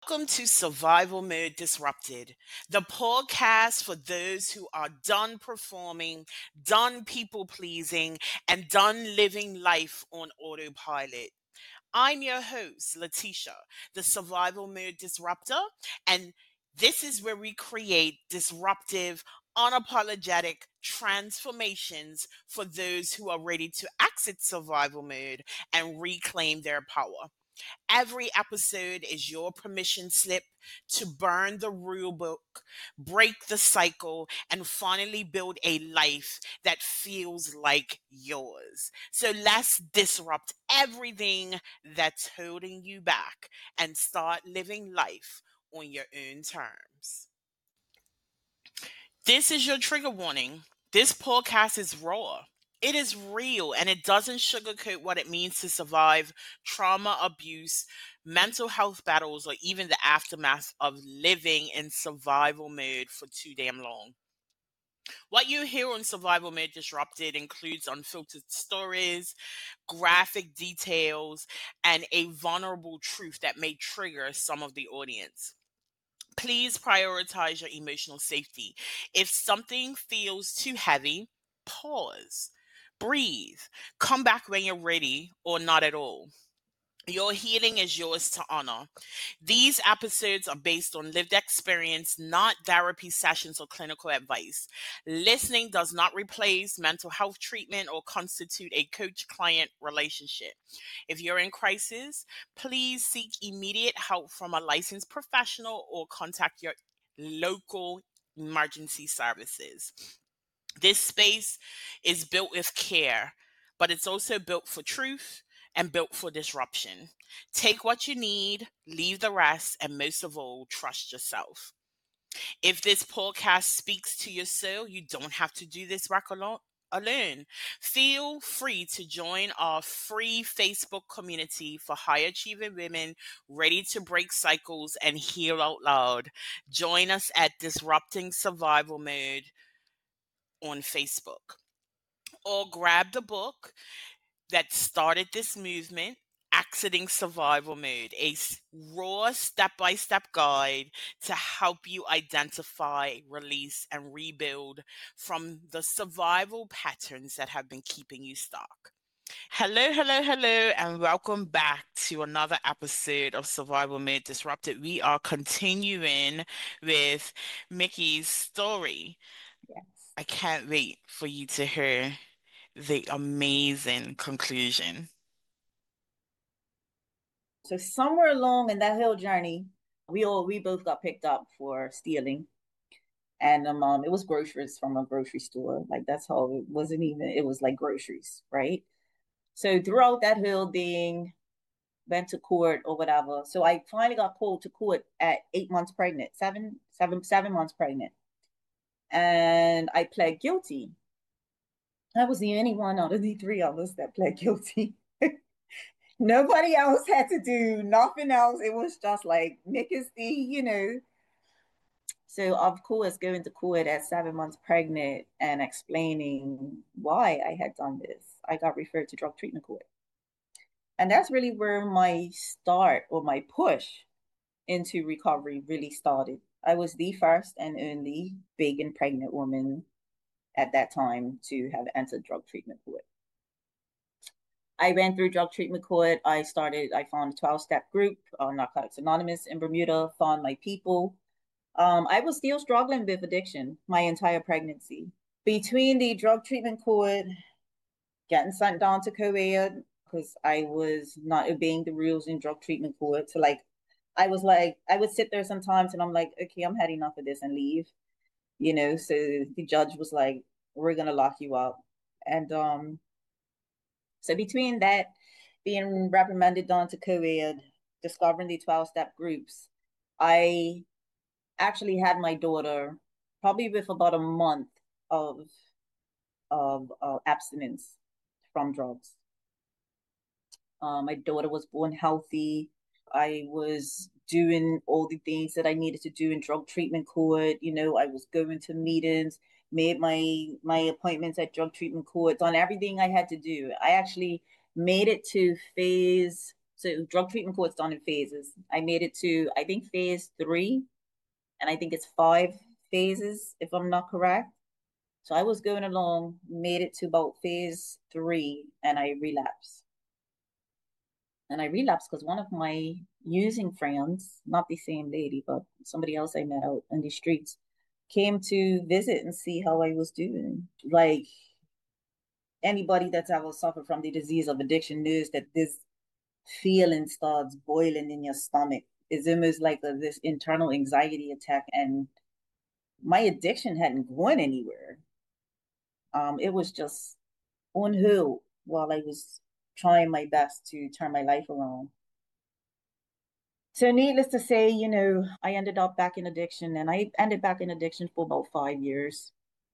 Welcome to Survival Mode Disrupted, the podcast for those who are done performing, done people pleasing, and done living life on autopilot. I'm your host, Letitia, the Survival Mode Disruptor, and this is where we create disruptive, unapologetic transformations for those who are ready to exit survival mode and reclaim their power. Every episode is your permission slip to burn the rule book, break the cycle, and finally build a life that feels like yours. So let's disrupt everything that's holding you back and start living life on your own terms. This is your trigger warning. This podcast is raw. It is real and it doesn't sugarcoat what it means to survive trauma, abuse, mental health battles, or even the aftermath of living in survival mode for too damn long. What you hear on Survival Mode Disrupted includes unfiltered stories, graphic details, and a vulnerable truth that may trigger some of the audience. Please prioritize your emotional safety. If something feels too heavy, pause, breathe, come back when you're ready, or not at all. Your healing is yours to honor. These episodes are based on lived experience, not therapy sessions or clinical advice. Listening does not replace mental health treatment or constitute a coach client relationship. If you're in crisis, please seek immediate help from a licensed professional or contact your local emergency services. This space is built with care, but it's also built for truth and built for disruption. Take what you need, leave the rest, and most of all, trust yourself. If this podcast speaks to your soul, you don't have to do this work alone. Feel free to join our free Facebook community for high achieving women ready to break cycles and heal out loud. Join us at Disrupting Survival Mode on Facebook, or grab the book that started this movement, Exiting Survival Mode, a raw step by step guide to help you identify, release, and rebuild from the survival patterns that have been keeping you stuck. Hello, hello, hello, and welcome back to another episode of Survival Made Disrupted. We are continuing with Mickey's story. Yes. I can't wait for you to hear the amazing conclusion. So somewhere along in that whole journey, we both got picked up for stealing. And it was groceries from a grocery store. Like that's how it wasn't even, it was like groceries, right? So throughout that whole thing, went to court or whatever. So I finally got called to court at 8 months pregnant, 7 months pregnant. And I pled guilty. I was the only one out of the three of us that pled guilty. Nobody else had to do nothing else. It was just like Nick is the. So of course, going to court at 7 months pregnant and explaining why I had done this, I got referred to drug treatment court. And that's really where my start or my push into recovery really started. I was the first and only big and pregnant woman at that time to have entered drug treatment court. I ran through drug treatment court. I found a 12-step group, Narcotics Anonymous in Bermuda, found my people. I was still struggling with addiction my entire pregnancy. Between the drug treatment court, getting sent down to co-ed because I was not obeying the rules in drug treatment court. So I would sit there sometimes and I'm like, okay, I'm had enough of this and leave. So the judge was like, we're gonna lock you up. And so between that, being reprimanded down to co-ed, discovering the 12-step groups, I actually had my daughter probably with about a month of abstinence from drugs. My daughter was born healthy. I was doing all the things that I needed to do in drug treatment court. I was going to meetings, made my appointments at drug treatment court, done everything I had to do. I actually made it to phase So drug treatment court's done in phases. I made it to, I think, phase 3, and I think it's 5 phases, if I'm not correct. So I was going along, made it to about phase 3, and I relapsed. And I relapsed because one of my using friends, not the same lady, but somebody else I met out in the streets, came to visit and see how I was doing. Like anybody that's ever suffered from the disease of addiction knows that this feeling starts boiling in your stomach. It's almost like this internal anxiety attack. And my addiction hadn't gone anywhere. It was just on hold while I was trying my best to turn my life around. So needless to say, I ended up back in addiction, and I ended back in addiction for about 5 years.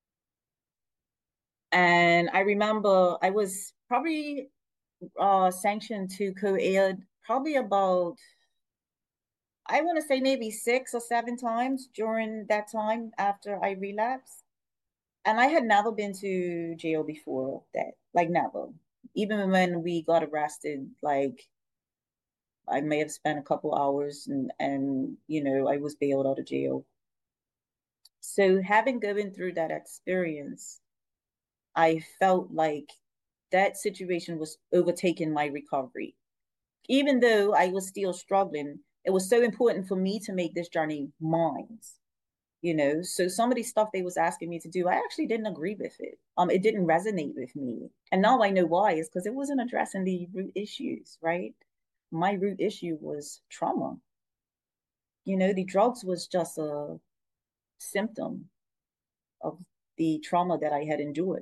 And I remember I was probably sanctioned to co-ed probably about, I want to say maybe 6 or 7 times during that time after I relapsed. And I had never been to jail before that, like never. Even when we got arrested, like I may have spent a couple hours and I was bailed out of jail. So having gone through that experience, I felt like that situation was overtaking my recovery. Even though I was still struggling, it was so important for me to make this journey mine. So some of the stuff they was asking me to do, I actually didn't agree with it. It didn't resonate with me. And now I know why, is because it wasn't addressing the root issues, right? My root issue was trauma. The drugs was just a symptom of the trauma that I had endured.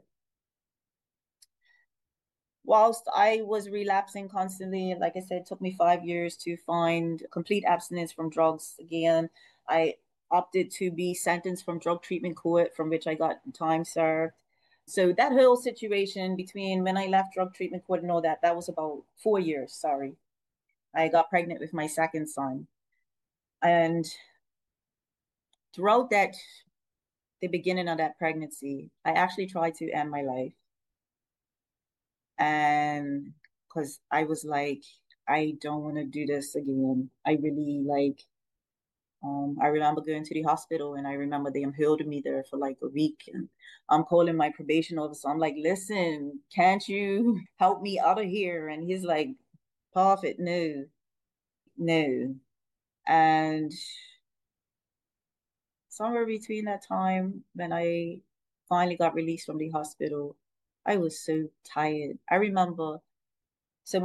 Whilst I was relapsing constantly, like I said, it took me 5 years to find complete abstinence from drugs again. I opted to be sentenced from drug treatment court, from which I got time served. So that whole situation between when I left drug treatment court and all that, that was about 4 years. Sorry. I got pregnant with my second son. And throughout the beginning of that pregnancy, I actually tried to end my life. And because I was like, I don't want to do this again. I really I remember going to the hospital, and I remember them holding me there for like a week, and I'm calling my probation officer. I'm like, listen, can't you help me out of here? And he's like, Prophet, no, no. And somewhere between that time when I finally got released from the hospital, I was so tired. I remember, so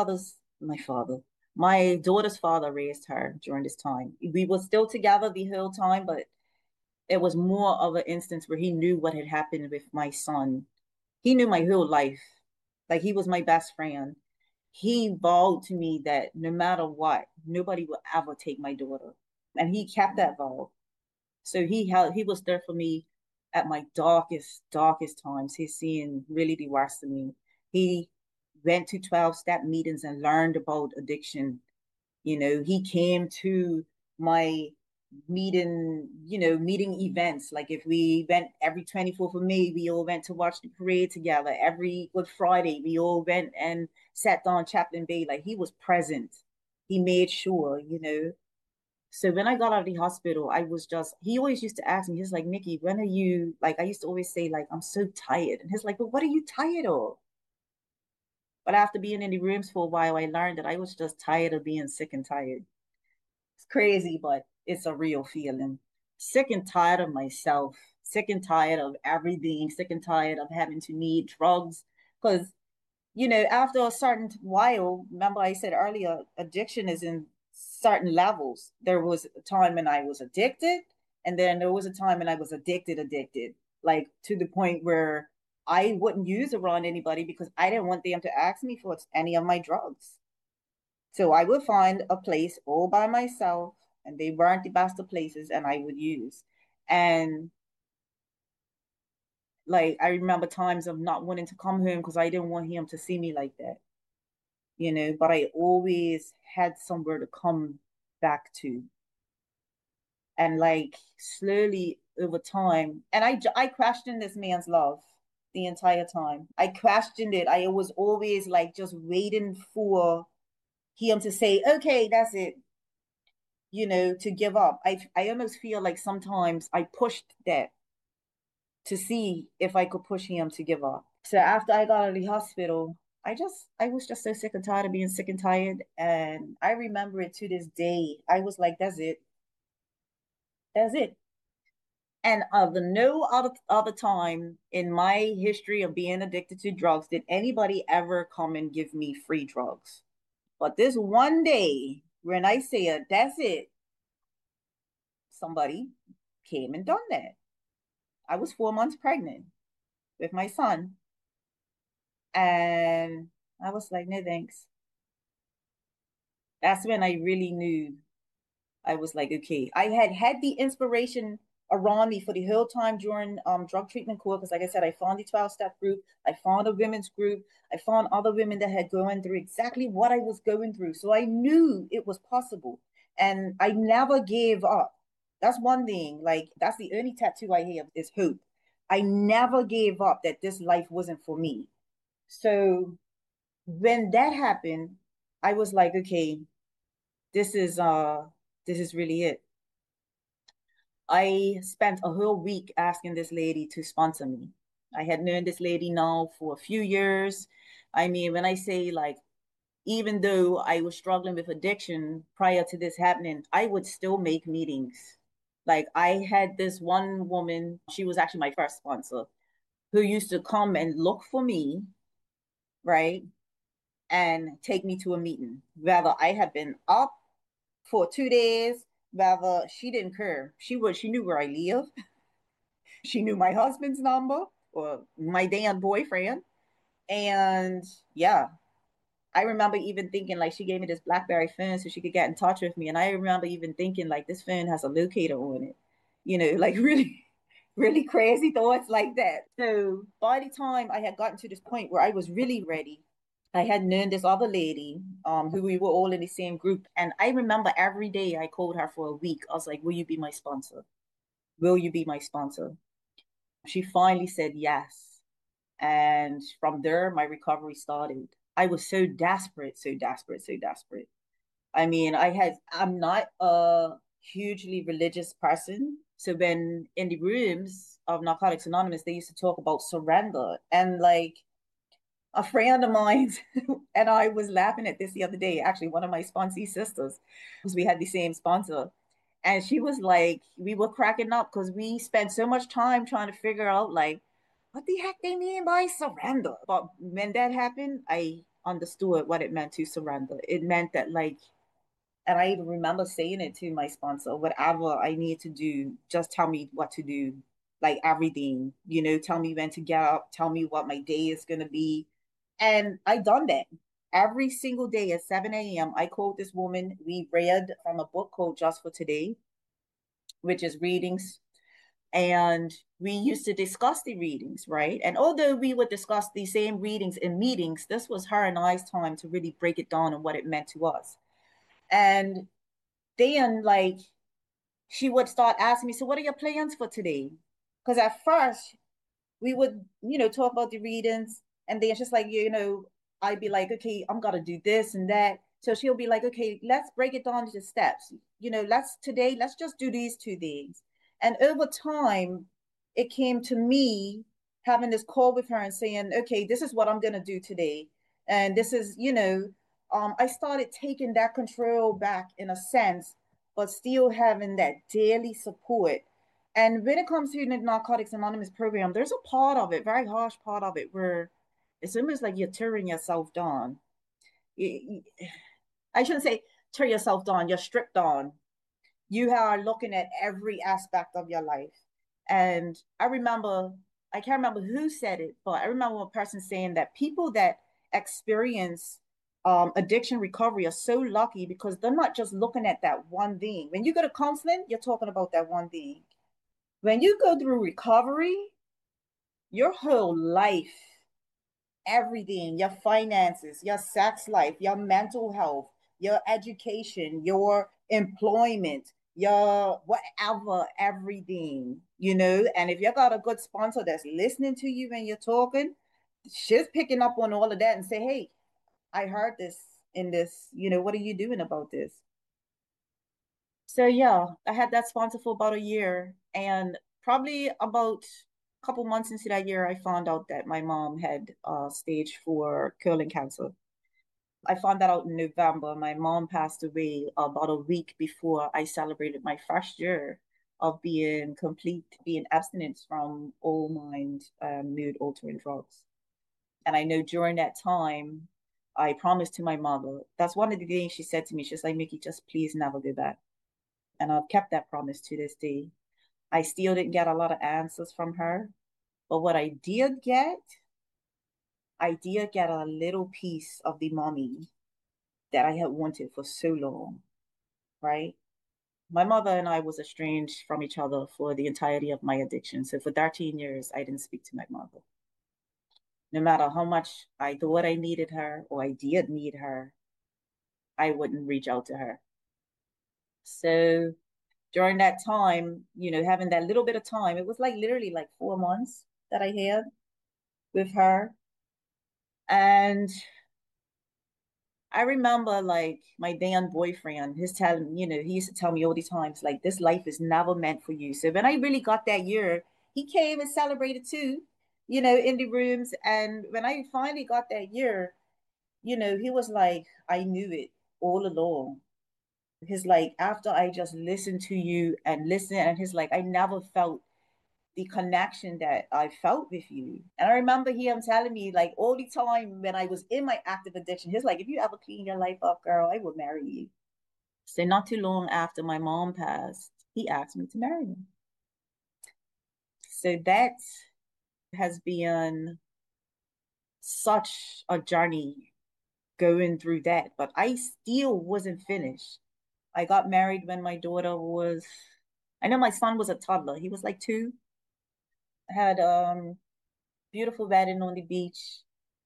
my daughter's father raised her during this time. We were still together the whole time, but it was more of an instance where he knew what had happened with my son. He knew my whole life. Like he was my best friend. He vowed to me that no matter what, nobody would ever take my daughter. And he kept that vow. So he was there for me at my darkest times. He's seen really the worst of me. He went to 12-step meetings and learned about addiction. He came to my meeting events. Like if we went every 24th of May, we all went to watch the parade together. Every Good Friday, we all went and sat down Chaplain Bay. Like he was present. He made sure. So when I got out of the hospital, he always used to ask me, he's like, Nikki, when are you, like, I used to always say, like, I'm so tired. And he's like, but what are you tired of? But after being in the rooms for a while, I learned that I was just tired of being sick and tired. It's crazy, but it's a real feeling. Sick and tired of myself, sick and tired of everything, sick and tired of having to need drugs. Because, after a certain while, remember I said earlier, addiction is in certain levels. There was a time when I was addicted, and then there was a time when I was addicted, like to the point where I wouldn't use around anybody because I didn't want them to ask me for any of my drugs. So I would find a place all by myself, and they weren't the best of places, and I would use. And like I remember times of not wanting to come home because I didn't want him to see me like that. But I always had somewhere to come back to. And like slowly over time, and I questioned this man's love the entire time. I questioned it. I was always like just waiting for him to say, okay, that's it, to give up. I almost feel like sometimes I pushed that to see if I could push him to give up. So after I got out of the hospital, I was just so sick and tired of being sick and tired. And I remember it to this day. I was like, that's it. That's it. And of no other time in my history of being addicted to drugs did anybody ever come and give me free drugs. But this one day, when I said, that's it, somebody came and done that. I was 4 months pregnant with my son. And I was like, no, thanks. That's when I really knew. I was like, okay. I had the inspiration around me for the whole time during drug treatment course. Because like I said, I found the 12-step group. I found a women's group. I found other women that had gone through exactly what I was going through. So I knew it was possible. And I never gave up. That's one thing. Like, that's the only tattoo I have is hope. I never gave up that this life wasn't for me. So when that happened, I was like, okay, this is uh this is really it. I spent a whole week asking this lady to sponsor me. I had known this lady now for a few years. I mean, when I say like, even though I was struggling with addiction prior to this happening, I would still make meetings. Like, I had this one woman, she was actually my first sponsor, who used to come and look for me, right? And take me to a meeting. Whether I had been up for 2 days, whether she didn't care. She knew where I live. She knew my husband's number or my damn boyfriend. And yeah, I remember even thinking like she gave me this BlackBerry phone so she could get in touch with me. And I remember even thinking like this phone has a locator on it. Like really, really crazy thoughts like that. So by the time I had gotten to this point where I was really ready, I had known this other lady, who we were all in the same group. And I remember every day I called her for a week. I was like, will you be my sponsor? Will you be my sponsor? She finally said yes. And from there, my recovery started. I was so desperate, so desperate, so desperate. I mean, I'm not a hugely religious person. So when in the rooms of Narcotics Anonymous, they used to talk about surrender. And like, a friend of mine and I was laughing at this the other day. Actually, one of my sponsee sisters, because we had the same sponsor. And she was like, we were cracking up because we spent so much time trying to figure out, like, what the heck they mean by surrender. But when that happened, I understood what it meant to surrender. It meant that, like, and I even remember saying it to my sponsor, whatever I need to do, just tell me what to do. Like everything, tell me when to get up, tell me what my day is gonna be. And I done that. Every single day at 7 a.m. I called this woman. We read from a book called Just for Today, which is readings. And we used to discuss the readings, right? And although we would discuss the same readings in meetings, this was her and I's time to really break it down and what it meant to us. And then like she would start asking me, so what are your plans for today? Because at first we would, talk about the readings, and then it's just like, I'd be like, okay, I'm gonna do this and that. So she'll be like, okay, let's break it down to steps. Let's just do these 2 things. And over time, it came to me having this call with her and saying, okay, this is what I'm gonna do today. And this is, I started taking that control back in a sense, but still having that daily support. And when it comes to the Narcotics Anonymous program, there's a part of it, very harsh part of it, where it's almost like you're tearing yourself down. I shouldn't say tear yourself down, you're stripped down. You are looking at every aspect of your life. And I can't remember who said it, but I remember one person saying that people that experience addiction recovery are so lucky because they're not just looking at that one thing. When you go to counseling, you're talking about that one thing. When you go through recovery, your whole life, everything, your finances, your sex life, your mental health, your education, your employment, your whatever, everything, And if you got a good sponsor that's listening to you when you're talking, she's picking up on all of that and say, hey, I heard this in this, what are you doing about this? So yeah, I had that sponsor for about a year, and probably about a couple months into that year, I found out that my mom had stage 4 colon cancer. I found that out in November. My mom passed away about a week before I celebrated my first year of being abstinent from all mind mood altering drugs. And I know during that time, I promised to my mother. That's one of the things she said to me. She's like, Mickey, just please never go back. And I've kept that promise to this day. I still didn't get a lot of answers from her, but what I did get a little piece of the mommy that I had wanted for so long, right? My mother and I was estranged from each other for the entirety of my addiction. So for 13 years, I didn't speak to my mother. No matter how much I thought I needed her or I did need her, I wouldn't reach out to her. So during that time, having that little bit of time, it was like literally like 4 months that I had with her. And I remember like my then boyfriend, he used to tell me all the times, like, this life is never meant for you. So when I really got that year, he came and celebrated too, in the rooms. And when I finally got that year, he was like, I knew it all along. He's like, after I just listened to you and listened, and he's like, I never felt the connection that I felt with you. And I remember him telling me, like, all the time when I was in my active addiction, he's like, if you ever clean your life up, girl, I will marry you. So not too long after my mom passed, he asked me to marry him. So that has been such a journey going through that, but I still wasn't finished. I got married when my daughter was, I know my son was a toddler. He was like 2. Had beautiful wedding on the beach.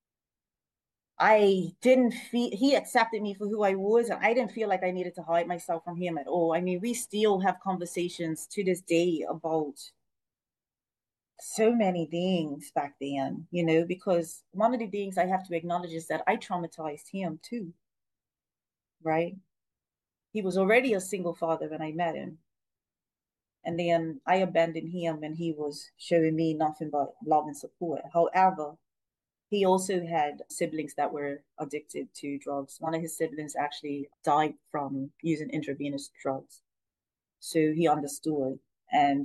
I didn't feel he accepted me for who I was, and I didn't feel like I needed to hide myself from him at all. I mean, we still have conversations to this day about so many things back then, because one of the things I have to acknowledge is that I traumatized him too, right? He was already a single father when I met him. And then I abandoned him and he was showing me nothing but love and support. However, he also had siblings that were addicted to drugs. One of his siblings actually died from using intravenous drugs. So he understood, and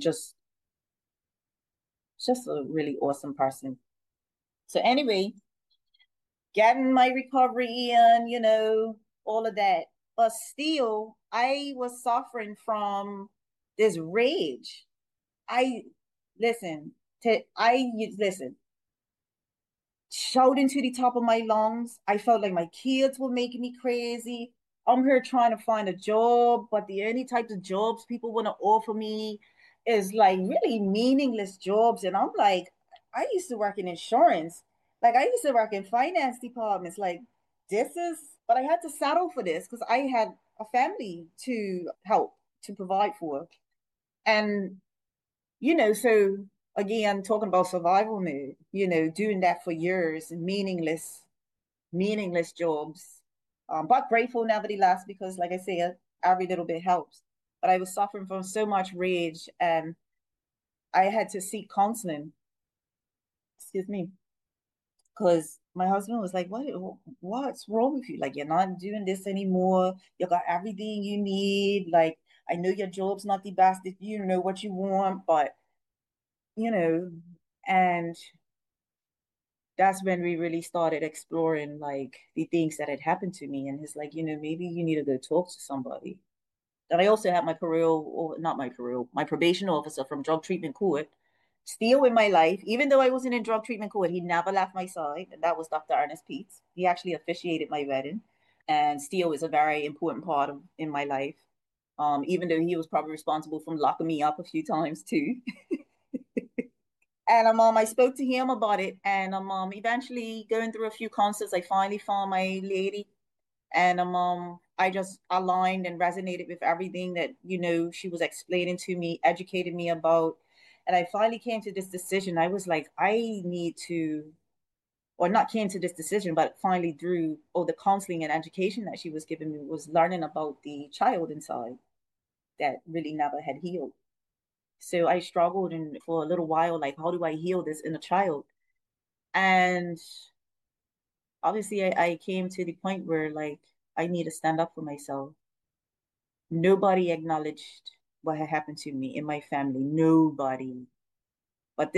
just a really awesome person. So anyway, getting my recovery in, all of that. But still, I was suffering from this rage. I listen I listen, shouting to the top of my lungs. I felt like my kids were making me crazy. I'm here trying to find a job, but the only types of jobs people want to offer me is like really meaningless jobs. And I'm like, I used to work in insurance. Like I used to work in finance departments. Like but I had to settle for this because I had a family to help, to provide for. And so again, talking about survival mode, doing that for years, meaningless jobs. But grateful nevertheless, because like I said, every little bit helps. But I was suffering from so much rage, and I had to seek counseling, excuse me, because my husband was like, what's wrong with you? Like, you're not doing this anymore. You got everything you need. Like, I know your job's not the best if you know what you want, but you know, and that's when we really started exploring like the things that had happened to me. And he's like, maybe you need to go talk to somebody. And I also had my parole, or not my parole, my probation officer from drug treatment court still in my life. Even though I wasn't in drug treatment court, he never left my side. And that was Dr. Ernest Peets. He actually officiated my wedding and still is a very important part of in my life. Even though he was probably responsible for locking me up a few times too. And I spoke to him about it, and eventually going through a few concerts, I finally found my lady, and I just aligned and resonated with everything that she was explaining to me, educated me about, and I finally came to this decision. I was like, I need to or not came to this decision, but finally through all the counseling and education that she was giving me, was learning about the child inside that really never had healed. So I struggled for a little while, like, how do I heal this inner child? And obviously, I came to the point where, like, I need to stand up for myself. Nobody acknowledged what had happened to me in my family. Nobody. But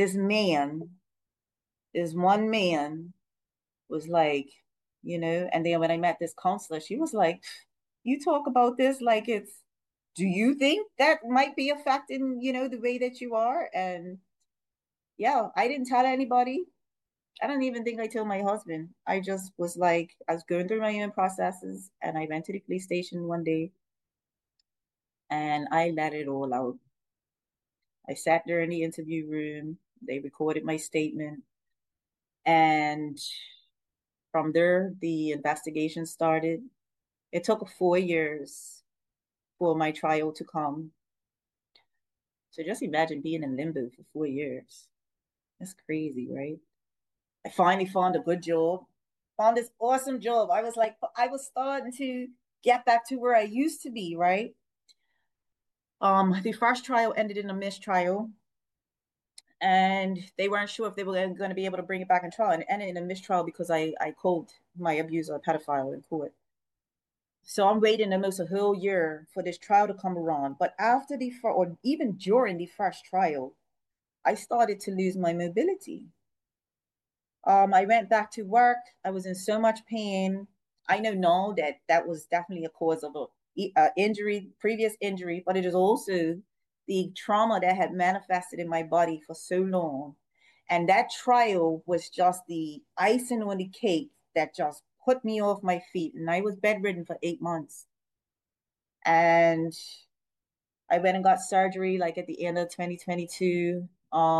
this one man was like, and then when I met this counselor, she was like, you talk about this like it's, do you think that might be affecting, the way that you are? And yeah, I didn't tell anybody. I don't even think I told my husband. I just was like, I was going through my own processes and I went to the police station one day and I let it all out. I sat there in the interview room. They recorded my statement. And from there, the investigation started. It took 4 years for my trial to come. So just imagine being in limbo for 4 years. That's crazy, right? I finally found a good job, found this awesome job. I was like, I was starting to get back to where I used to be, right? The first trial ended in a mistrial, and they weren't sure if they were going to be able to bring it back in trial, and it ended in a mistrial because I called my abuser a pedophile in court. So I'm waiting almost a whole year for this trial to come around. But after or even during the first trial, I started to lose my mobility. I went back to work. I was in so much pain. I know now that that was definitely a cause of a injury, previous injury, but it is also the trauma that had manifested in my body for so long. And that trial was just the icing on the cake that just put me off my feet. And I was bedridden for 8 months. And I went and got surgery like at the end of 2022.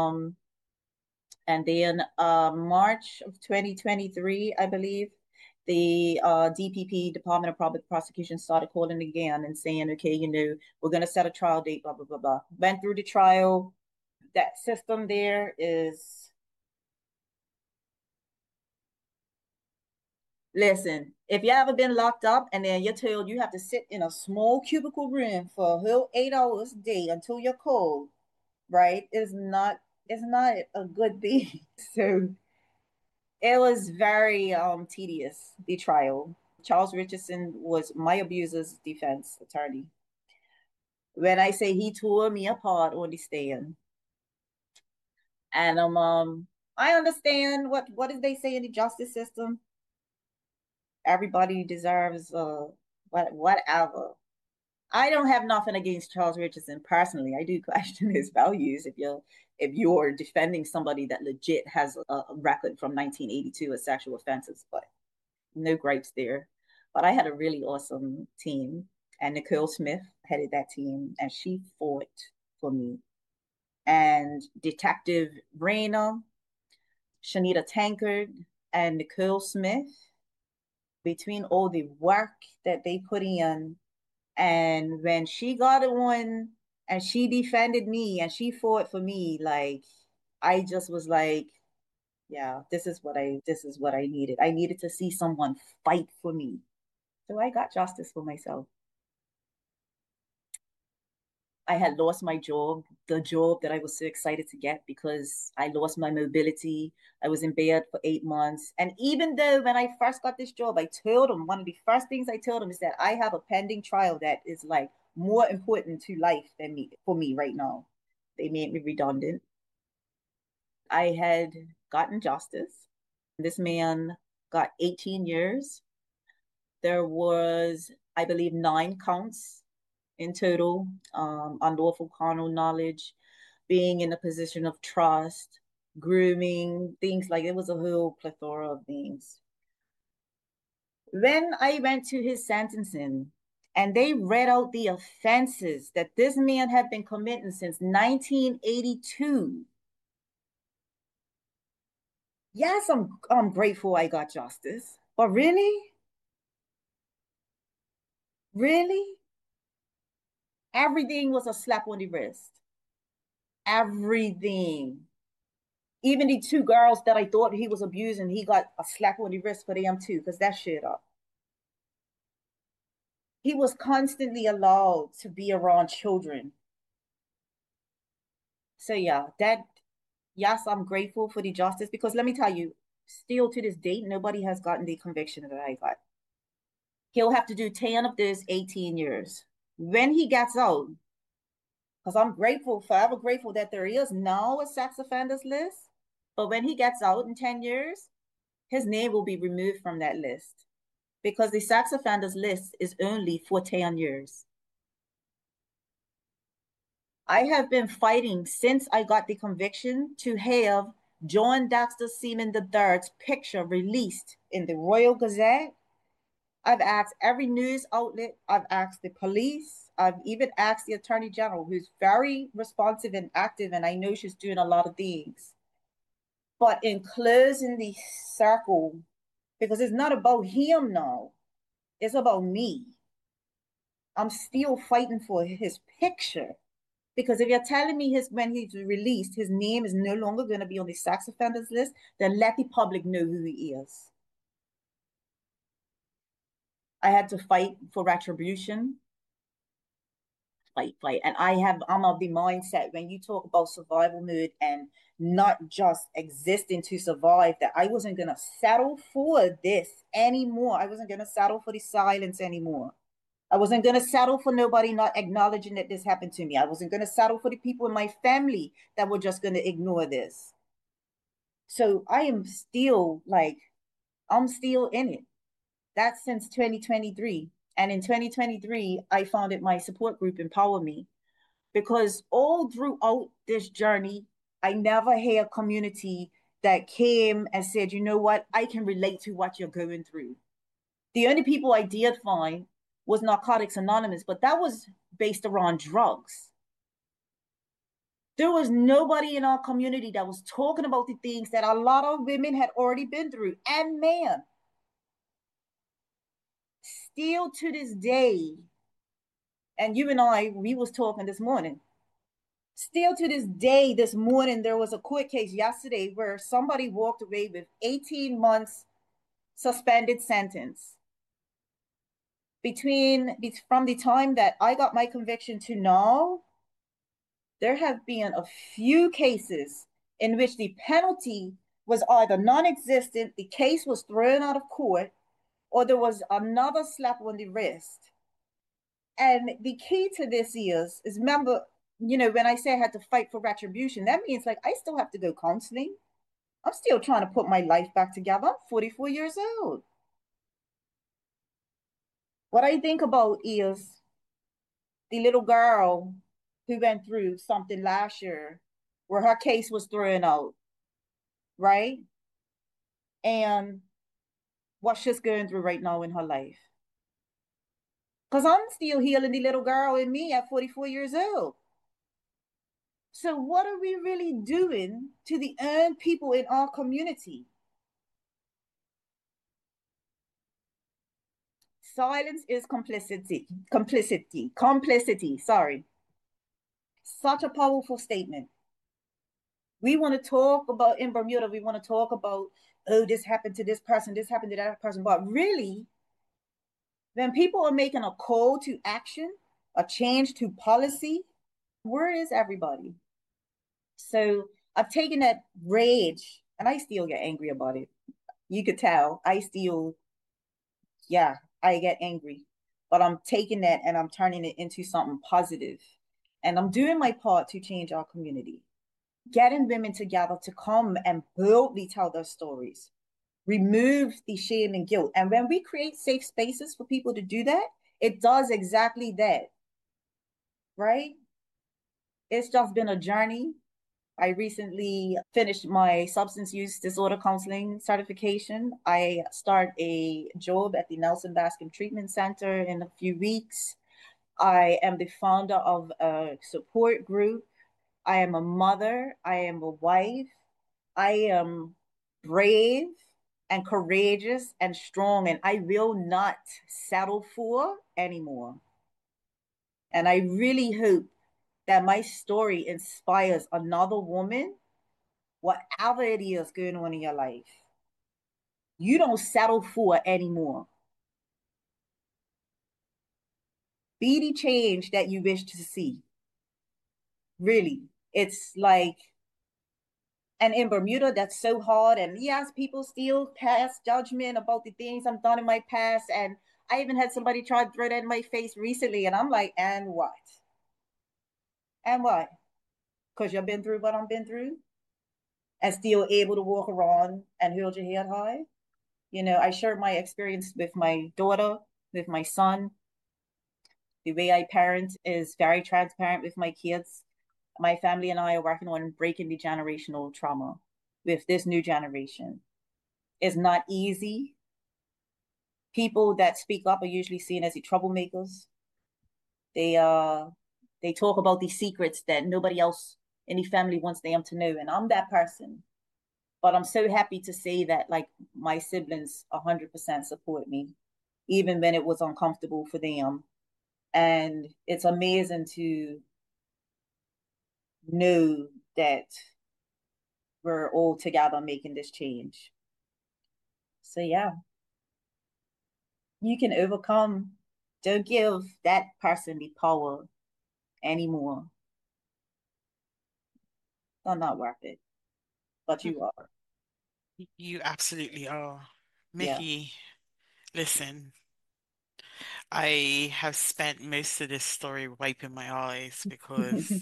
And then March of 2023, I believe, the DPP, Department of Public Prosecution, started calling again and saying, okay, we're going to set a trial date, blah, blah, blah, blah. Went through the trial. That system there is, listen, if you ever been locked up and then you're told you have to sit in a small cubicle room for a whole 8 hours a day until you're cold, right? It's not a good thing. So it was very tedious, the trial. Charles Richardson was my abuser's defense attorney. When I say he tore me apart on the stand, and I understand what did they say in the justice system? Everybody deserves whatever. I don't have nothing against Charles Richardson personally. I do question his values if you're defending somebody that legit has a record from 1982 of sexual offenses, but no gripes there. But I had a really awesome team, and Nicole Smith headed that team, and she fought for me. And Detective Rayner, Shanita Tankard, and Nicole Smith, between all the work that they put in, and when she got on and she defended me and she fought for me, like I just was like, yeah, this is what I needed. I needed to see someone fight for me. So I got justice for myself. I had lost my job, the job that I was so excited to get because I lost my mobility. I was in bed for 8 months. And even though when I first got this job, I told them one of the first things I told them is that I have a pending trial that is like more important to life than me for me right now. They made me redundant. I had gotten justice. This man got 18 years. There was, I believe, 9 counts in total, unlawful carnal knowledge, being in a position of trust, grooming, things like it was a whole plethora of things. Then I went to his sentencing and they read out the offenses that this man had been committing since 1982. Yes, I'm grateful I got justice, but really? Really? Everything was a slap on the wrist. Everything. Even the two girls that I thought he was abusing, he got a slap on the wrist for them too, because that shit up. He was constantly allowed to be around children. So yeah, that yes, I'm grateful for the justice because let me tell you, still to this date, nobody has gotten the conviction that I got. He'll have to do 10 of this 18 years. When he gets out, because I'm grateful, forever grateful that there is now a sex offenders list. But when he gets out in 10 years, his name will be removed from that list because the sex offenders list is only for 10 years. I have been fighting since I got the conviction to have John Dexter Seaman III's picture released in the Royal Gazette. I've asked every news outlet, I've asked the police, I've even asked the Attorney General, who's very responsive and active, and I know she's doing a lot of things. But in closing the circle, because it's not about him now, it's about me. I'm still fighting for his picture. Because if you're telling me when he's released, his name is no longer going to be on the sex offenders list, then let the public know who he is. I had to fight for retribution, fight. And I'm of the mindset when you talk about survival mode and not just existing to survive, that I wasn't going to settle for this anymore. I wasn't going to settle for the silence anymore. I wasn't going to settle for nobody not acknowledging that this happened to me. I wasn't going to settle for the people in my family that were just going to ignore this. So I am still I'm still in it. That's since 2023. And in 2023, I founded my support group, Empower Me, because all throughout this journey, I never had a community that came and said, you know what, I can relate to what you're going through. The only people I did find was Narcotics Anonymous, but that was based around drugs. There was nobody in our community that was talking about the things that a lot of women had already been through, and man, still to this day, and you and I, we was talking this morning. Still to this day, this morning, there was a court case yesterday where somebody walked away with 18 months suspended sentence. From the time that I got my conviction to now, there have been a few cases in which the penalty was either non-existent, the case was thrown out of court, or there was another slap on the wrist. And the key to this is remember, when I say I had to fight for retribution, that means like I still have to go counseling. I'm still trying to put my life back together. I'm 44 years old. What I think about is the little girl who went through something last year where her case was thrown out, right? And what she's going through right now in her life. Because I'm still healing the little girl in me at 44 years old. So, what are we really doing to the people in our community? Silence is complicity. Complicity. Sorry. Such a powerful statement. We want to talk about in Bermuda, we want to talk about, oh, this happened to this person, this happened to that person. But really, when people are making a call to action, a change to policy, where is everybody? So I've taken that rage and I still get angry about it. You could tell yeah, I get angry, but I'm taking that and I'm turning it into something positive. And I'm doing my part to change our community, getting women together to come and boldly tell their stories, remove the shame and guilt. And when we create safe spaces for people to do that, it does exactly that, right? It's just been a journey. I recently finished my substance use disorder counseling certification. I start a job at the Nelson Baskin Treatment Center in a few weeks. I am the founder of a support group. I am a mother. I am a wife. I am brave and courageous and strong, and I will not settle for anymore. And I really hope that my story inspires another woman whatever it is going on in your life, you don't settle for anymore. Be the change that you wish to see. Really. It's like, and in Bermuda, that's so hard. And yes, people still pass judgment about the things I've done in my past. And I even had somebody try to throw that in my face recently. And I'm like, and what? And what? Because you've been through what I've been through and still able to walk around and hold your head high. I shared my experience with my daughter, with my son. The way I parent is very transparent with my kids. My family and I are working on breaking the generational trauma with this new generation. It's not easy. People that speak up are usually seen as the troublemakers. They talk about the secrets that nobody else in the family wants them to know, and I'm that person. But I'm so happy to say that like my siblings 100% support me, even when it was uncomfortable for them. And it's amazing to know that we're all together making this change. So yeah, you can overcome. Don't give that person the power anymore. They're not worth it, but you are. You absolutely are. Yeah. Mickey, listen, I have spent most of this story wiping my eyes because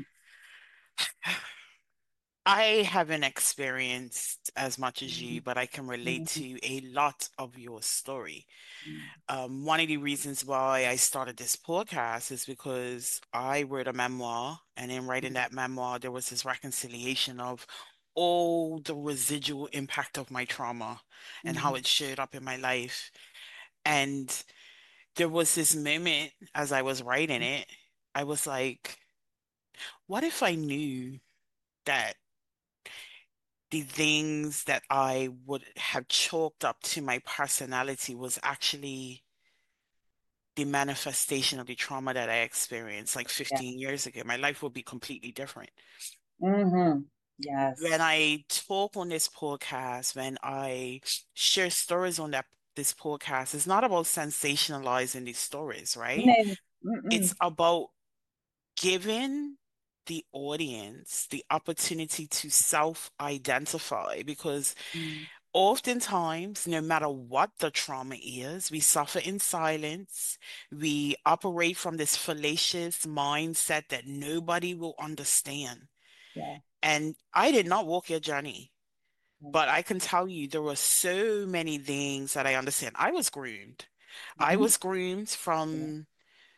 I haven't experienced as much as you, but I can relate to a lot of your story. One of the reasons why I started this podcast is because I wrote a memoir, and in writing that memoir, there was this reconciliation of all the residual impact of my trauma and how it showed up in my life. And there was this moment as I was writing it, I was like, what if I knew that the things that I would have chalked up to my personality was actually the manifestation of the trauma that I experienced like Yeah. 15 years ago? My life would be completely different. Mm-hmm. When Yes. I talk on this podcast, when I share stories on this podcast, it's not about sensationalizing these stories, right? No. It's Mm-mm. about giving the audience the opportunity to self-identify, because Mm. oftentimes, no matter what the trauma is, we suffer in silence. We operate from this fallacious mindset that nobody will understand. Yeah. And I did not walk your journey, Yeah. but I can tell you there were so many things that I understand. I was groomed. I Mm-hmm. was groomed Yeah. from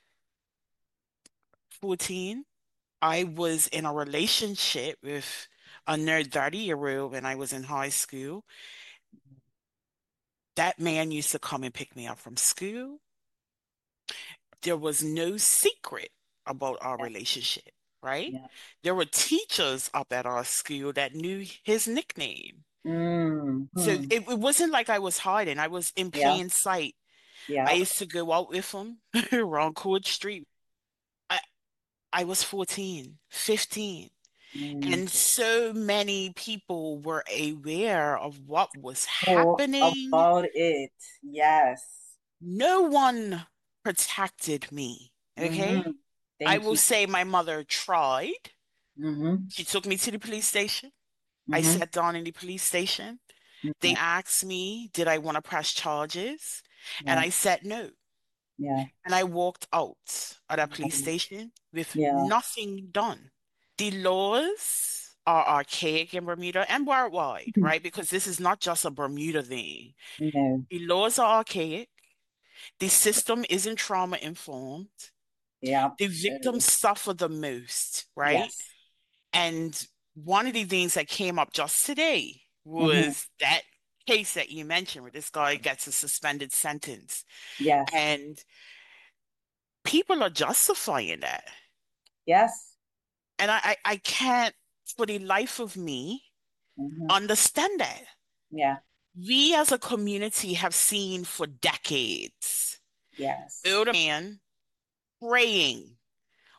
14. I was in a relationship with a nerd 30-year-old when I was in high school. That man used to come and pick me up from school. There was no secret about our Yeah. relationship, right? Yeah. There were teachers up at our school that knew his nickname. So Mm-hmm. it wasn't like I was hiding. I was in Yeah. plain sight. I Yeah. used to go out with him around Court Street. I, I was 14, 15. Mm. And so many people were aware of what was Talk happening. about it. Yes. No one protected me. Mm-hmm. Okay. I Thank will you. say my mother tried. Mm-hmm. She took me to the police station. I Mm-hmm. sat down in the police station. They Yeah. asked me, did I want to press charges? And Yeah. I said no. Yeah. And I walked out of that police station with Yeah. nothing done. The laws are archaic in Bermuda and worldwide, right? Because this is not just a Bermuda thing. No. The laws are archaic. The system isn't trauma informed. Yeah. The Totally. victims suffer the most, right? Yes. And one of the things that came up just today Mm-hmm. was that case that you mentioned where this guy gets a suspended sentence. Yes. And people are justifying that. Yes. And I can't, for the life of me, Mm-hmm. understand that. Yeah. We as a community have seen for decades Yes. older man praying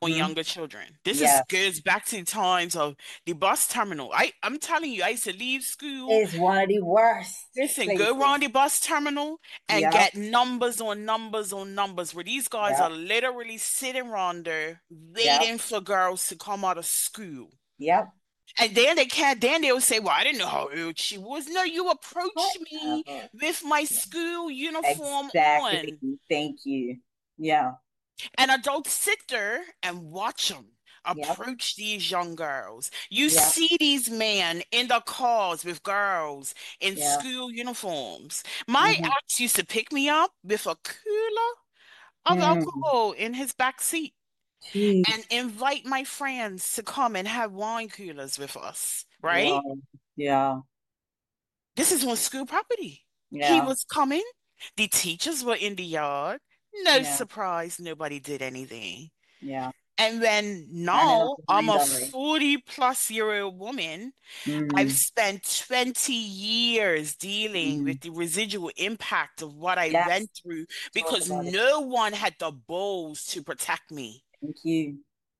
on Mm-hmm. younger children. This is Yes. goes back to times of the bus terminal. I'm telling you, I used to leave school. It's one of the worst Listen, go places. around the bus terminal and Yep. get numbers on numbers on numbers where these guys are Yep. literally sitting around there Yep. waiting for girls to come out of school. Yep. And then they can't, then they'll say, well, I didn't know how old she was. No, you approached me Whatever. with my school uniform Exactly. on. Thank you. Yeah. And adults sit there and watch them Yep. approach these young girls. You Yep. see these men in the cars with girls in Yeah. school uniforms. My Mm-hmm. ex used to pick me up with a cooler of Mm. alcohol in his back seat and Jeez. invite my friends to come and have wine coolers with us, right? Wow. Yeah. This is on school property. He Yeah. was coming. The teachers were in the yard. No Yeah. surprise, nobody did anything. Yeah. And then Standing on now the I'm line a gallery. 40-plus-year-old woman. I've Mm. spent 20 years dealing Mm. with the residual impact of what I Yes. went through Talk because about it. no one had the balls to protect me. Thank you.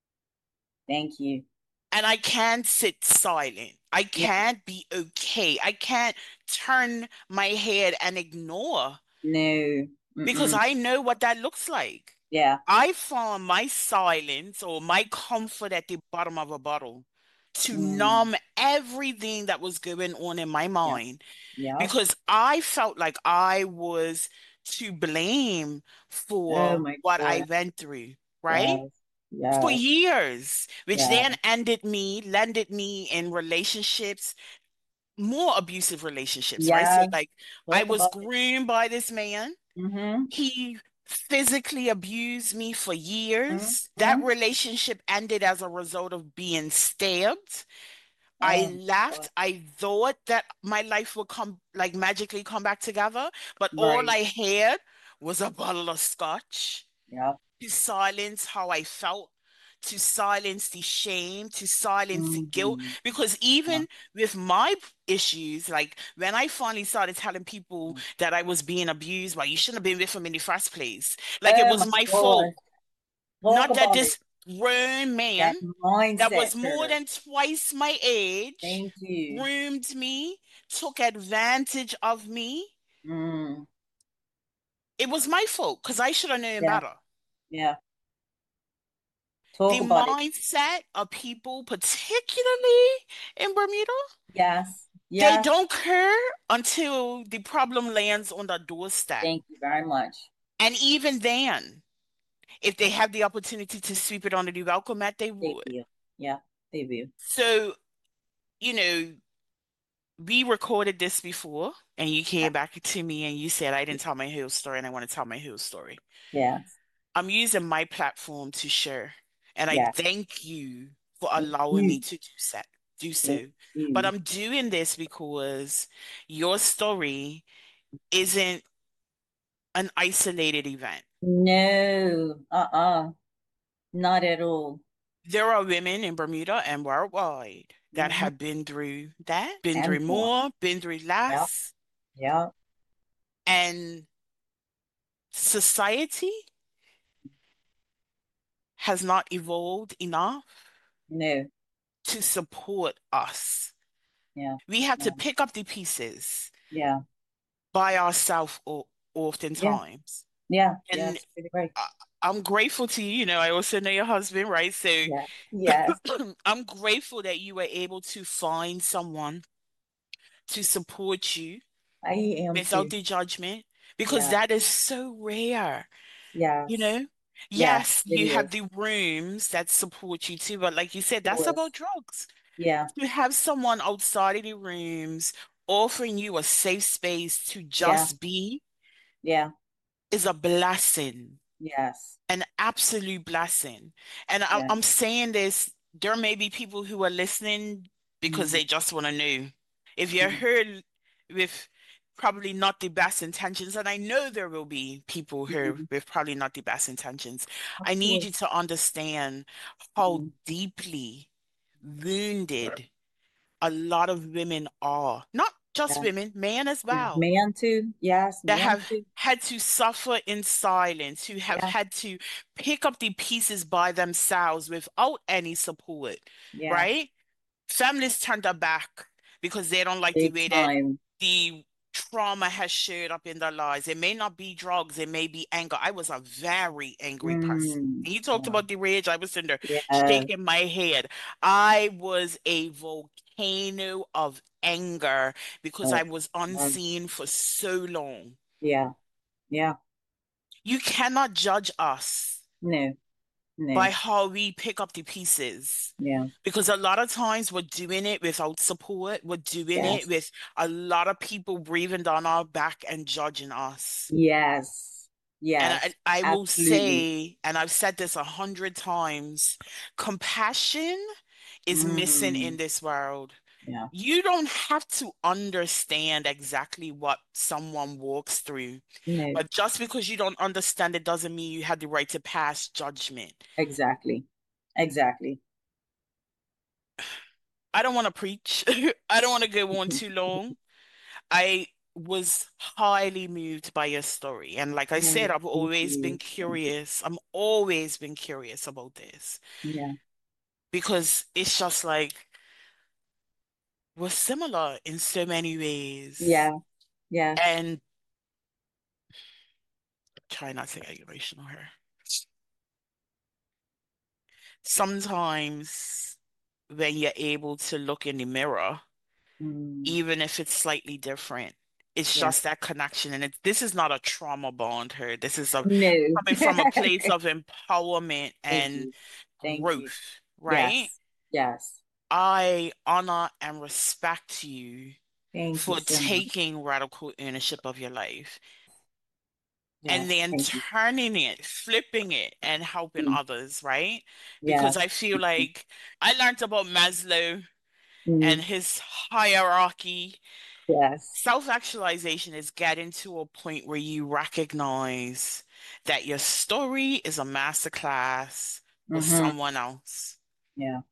Thank you. And I can't sit silent. I Yeah. can't be okay. I can't turn my head and ignore No. because Mm-mm. I know what that looks like. Yeah. I found my silence or my comfort at the bottom of a bottle to Mm. numb everything that was going on in my Yeah. mind Yeah. because I felt like I was to blame Oh for my what I God. went through, right? Yes. For Yes. years, which Yeah. then landed me in relationships, more abusive relationships, right? So Yes. like I Talk was about it. groomed by this man. Mm-hmm. He physically abused me for years. That Mm-hmm. relationship ended as a result of being stabbed. I Oh my God. laughed. I thought that my life would come like magically come back together, but all Right. I had was a bottle of scotch Yeah. to silence how I felt, to silence the shame, to silence the guilt. Mm-hmm. Because Yeah. even with my issues, like when I finally started telling people that I was being abused, well, you shouldn't have been with him in the first place. Like it Oh my was my fault. God. Talk Not that about it. this grown That man that mindset, was more girl. than twice my age Thank you. groomed me, took advantage of me. Mm. It was my fault because I should have known Yeah. better. Yeah. The Talk about it. mindset of people, particularly in Bermuda, Yes. they Yes. don't care until the problem lands on the doorstep. Thank you very much. And even then, if they have the opportunity to sweep it under the welcome mat, they They would. will. Yeah. They will. So, you know, we recorded this before, and you came back to me and you said, I didn't tell my whole story, and I want to tell my whole story. Yes. I'm using my platform to share, and I Yes. thank you for Thank allowing me you. to do Thank so. But you. I'm doing this because your story isn't an isolated event. No. Not at all. There are women in Bermuda and worldwide that Mm-hmm. have been through that, been And through more. more, been through Yeah. less, Yeah. and society has not evolved enough No. to support us. Yeah. We have to Yeah. pick up the pieces Yeah. by ourselves Yeah. oftentimes. Yeah. And Yes. Pretty right. I- I'm grateful to you. You know, I also know your husband, right? So Yeah. Yes. I'm grateful that you were able to find someone to support you I am without too. the judgment because Yeah. that is so rare, you Yes. know? Yes. Yes, It you have is. the rooms that support you too, but like you said, It that's was. about drugs. Yeah. To have someone outside of the rooms offering you a safe space to Yeah. just be Yeah. is a blessing, Yes. an absolute blessing. And Yeah. I'm saying this, there may be people who are listening because Mm-hmm. they just want to know. If you're heard with probably not the best intentions, and I know there will be people here Mm-hmm. with probably not the best intentions, Of I need you course. to understand how Mm-hmm. deeply wounded a lot of women are. Not just Yeah. women, men as Yeah. well, Man too. Yes, that man have too. had to suffer in silence, who have Yeah. had to pick up the pieces by themselves without any support, Yeah. right? Families turn their back because they don't like the Big way that time. the trauma has showed up in their lives. It may not be drugs, it may be anger. I was a very angry person. Mm. And you talked Yeah. about the rage. I was in there Yeah. shaking my head. I was a volcano of anger because I Oh, was um, unseen for so long. yeah. Yeah. You cannot judge us No. by No. how we pick up the pieces. Yeah. Because a lot of times we're doing it without support. We're doing it Yes. with a lot of people breathing down our back and judging us. Yes. And Yes. I will Absolutely. say, and I've said this 100 times, compassion is missing in Mm. this world. Yeah. You don't have to understand exactly what someone walks through, No. but just because you don't understand it doesn't mean you have the right to pass judgment. Exactly. Exactly. I don't want to preach. I don't want to go on too long. I was highly moved by your story. And like I Oh, said, I've thank always been you. Thank you. curious. I'm always been curious about this Yeah. because it's just like we're similar in so many ways. Yeah. Yeah. And try not to get emotional here. Sometimes when you're able to look in the mirror, Mm. even if it's slightly different. It's Yeah. just that connection. And this is not a trauma bond here. This is a No. coming from a place of empowerment Thank and you. Thank you. growth, right? Yes. Yes. I honor and respect you Thank you for so much. taking radical ownership of your life and Yes. then Thank you. turning it, flipping it, and helping Mm. others, right? Because Yes. I feel like I learned about Maslow and Mm. his hierarchy. Yes. Self-actualization is getting to a point where you recognize that your story is a masterclass for Mm-hmm. someone else. Yeah.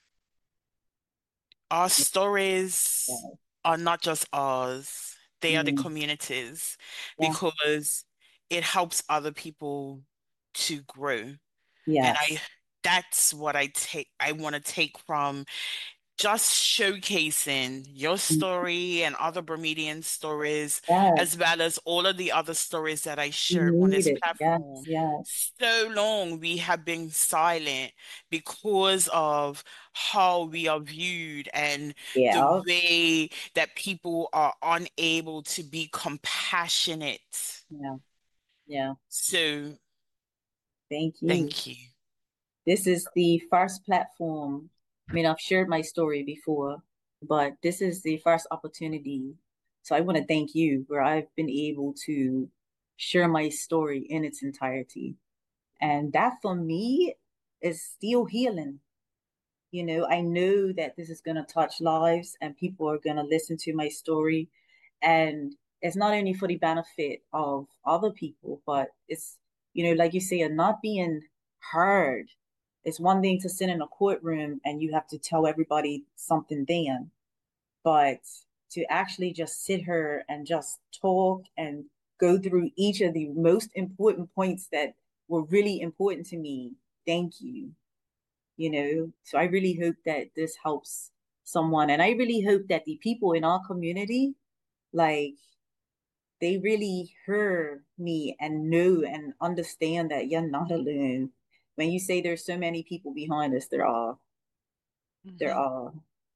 Our stories Yeah. are not just ours, they are the Mm. communities Yeah. because it helps other people to grow. And Yes. that's what I want to take from just showcasing your Mm. story and other Bermudian stories, as Yes. well as all of the other stories that I We share on need this it. Yes. platform. Yes. So long we have been silent because of how we are viewed and the Yeah. way that people are unable to be compassionate. Yeah. Yeah. So Thank you. thank you. This is the first platform. I mean, I've shared my story before, but this is the first opportunity. So I want to thank you where I've been able to share my story in its entirety. And that for me is still healing. I know that this is going to touch lives and people are going to listen to my story. And it's not only for the benefit of other people, but it's, like you say, not being heard. It's one thing to sit in a courtroom and you have to tell everybody something then, but to actually just sit here and just talk and go through each of the most important points that were really important to me. Thank you. So I really hope that this helps someone. And I really hope that the people in our community, like, they really hear me and know and understand that you're not alone. When you say there's so many people behind us, there are. There Mhm. are.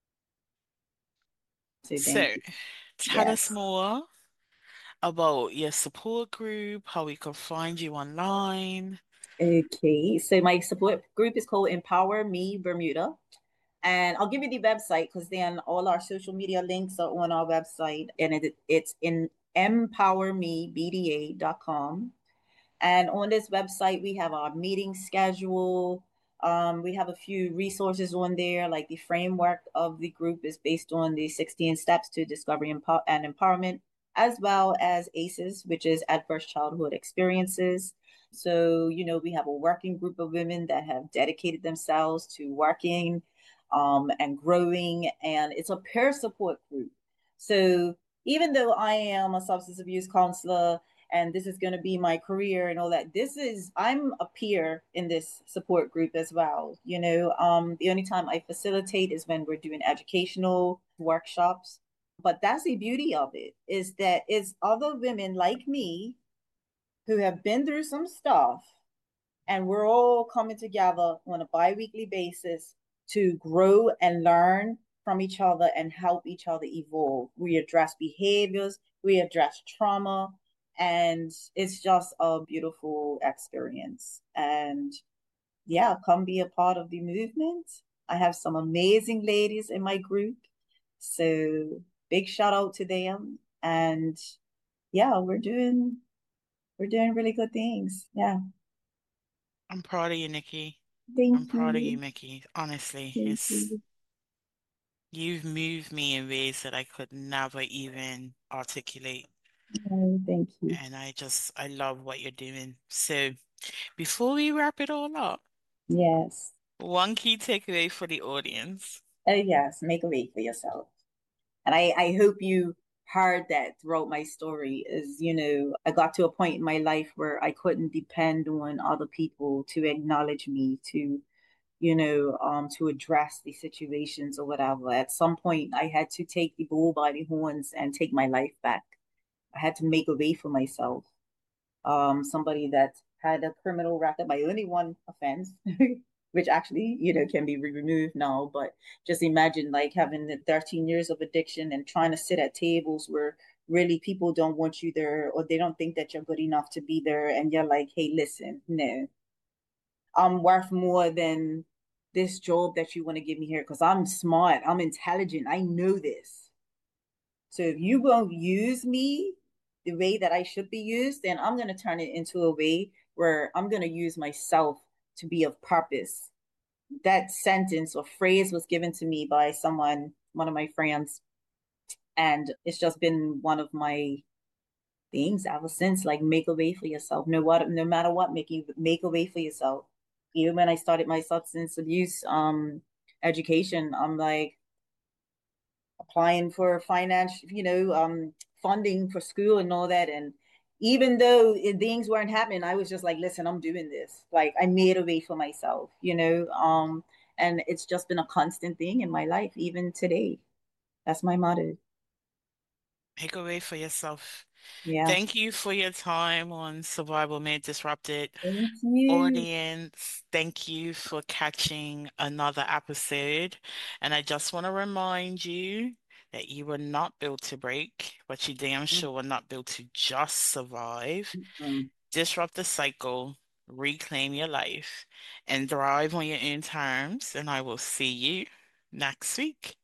So thank So you. tell us Yes. more about your support group, how we can find you online. Okay. So my support group is called Empower Me Bermuda. And I'll give you the website because then all our social media links are on our website. And it's in empowermebda.com. And on this website, we have our meeting schedule. We have a few resources on there, like the framework of the group is based on the 16 steps to discovery and empowerment, as well as ACEs, which is adverse childhood experiences. So, we have a working group of women that have dedicated themselves to working and growing, and it's a peer support group. So even though I am a substance abuse counselor and this is going to be my career and all that, I'm a peer in this support group as well. The only time I facilitate is when we're doing educational workshops. But that's the beauty of it, is that it's other women like me who have been through some stuff, and we're all coming together on a bi-weekly basis to grow and learn from each other and help each other evolve. We address behaviors, we address trauma, and it's just a beautiful experience. And yeah, come be a part of the movement. I have some amazing ladies in my group. So big shout out to them. And yeah, we're doing really good things. Yeah. I'm proud of you, Nikki. I'm Thank proud of you, you. Mickey. Honestly, Thank it's you. you've moved me in ways that I could never even articulate. Oh, thank you. And I love what you're doing. So before we wrap it all up, Yes. one key takeaway for the audience. Oh, yes. Make a way for yourself. And I hope you heard that throughout my story is, I got to a point in my life where I couldn't depend on other people to acknowledge me, to address the situations or whatever. At some point, I had to take the bull by the horns and take my life back. I had to make a way for myself. Somebody that had a criminal record by only one offense, which actually, can be removed now. But just imagine like having the 13 years of addiction and trying to sit at tables where really people don't want you there, or they don't think that you're good enough to be there. And you're like, hey, listen, no, I'm worth more than this job that you want to give me here because I'm smart, I'm intelligent, I know this. So if you won't use me the way that I should be used, then I'm going to turn it into a way where I'm going to use myself to be of purpose. That sentence or phrase was given to me by one of my friends, and it's just been one of my things ever since. Like, make a way for yourself. No matter what, make a way for yourself. Even when I started my substance abuse education, I'm like, applying for finance, funding for school and all that. And even though things weren't happening, I was just like, listen, I'm doing this. Like, I made a way for myself. And it's just been a constant thing in my life, even today. That's my motto. Make a way for yourself. Yeah. Thank you for your time on Survival Made Disrupted. Thank you. Audience, thank you for catching another episode. And I just want to remind you that you were not built to break, but you damn sure were not built to just survive. Mm. Disrupt the cycle, reclaim your life, and thrive on your own terms. And I will see you next week.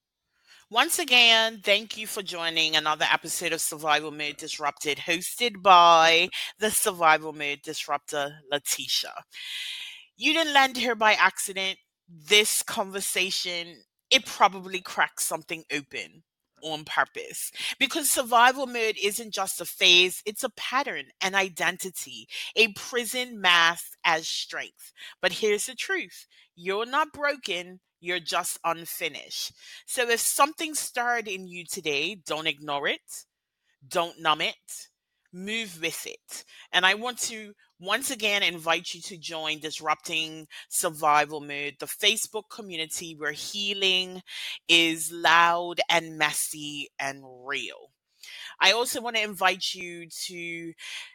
Once again, thank you for joining another episode of Survival Mode Disrupted, hosted by the Survival Mode Disruptor, Letitia. You didn't land here by accident. This conversation, it probably cracked something open on purpose, because survival mode isn't just a phase, it's a pattern, an identity, a prison masked as strength. But here's the truth: you're not broken, you're just unfinished. So if something stirred in you today, don't ignore it, don't numb it, move with it. And I want to once again invite you to join Disrupting Survival Mode, the Facebook community where healing is loud and messy and real. I also want to invite you to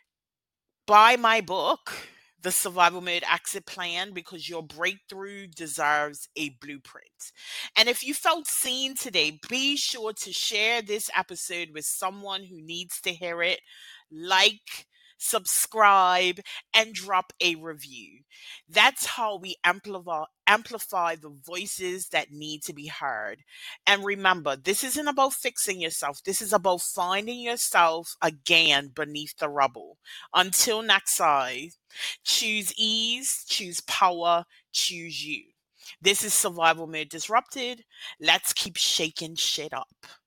buy my book, The Survival Mode Exit Plan, because your breakthrough deserves a blueprint. And if you felt seen today, be sure to share this episode with someone who needs to hear it. Like, subscribe, and drop a review. That's how we amplify the voices that need to be heard. And remember, this isn't about fixing yourself. This is about finding yourself again beneath the rubble. Until next time, choose ease, choose power, choose you. This is Survival Mode Disrupted. Let's keep shaking shit up.